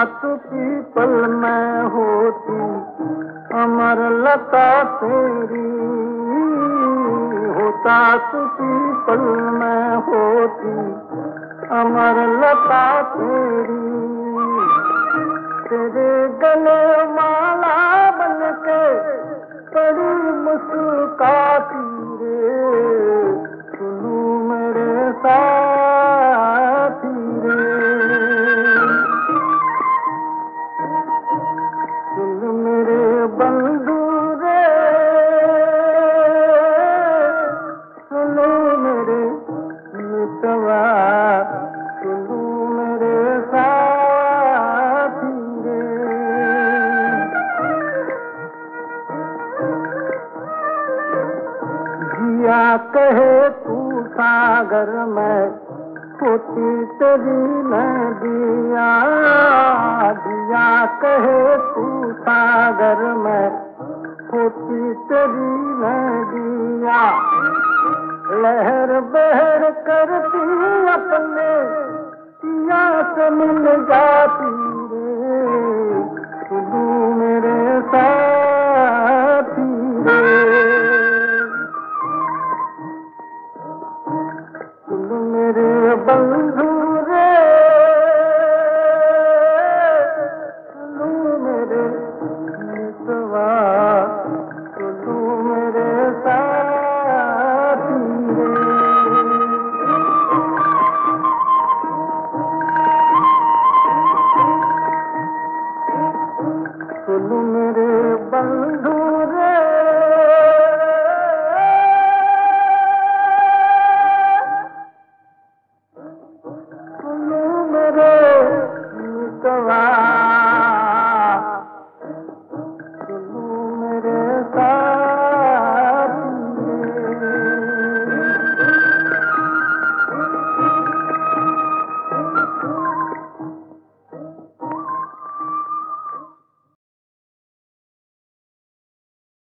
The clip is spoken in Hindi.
तू पीपल में होती अमर लता तेरी, होता तू पीपल में होती अमर लता तेरी। तेरे गले माला बनके बड़ी मुस्कुराती रे, सुनू मेरे साथी रे। सुन मेरे बंधु रे, सुनो मेरे मितवा, सुनो मेरे साथी रे। जिया कहे तू सागर में होती तेरी नदिया, जिया कहे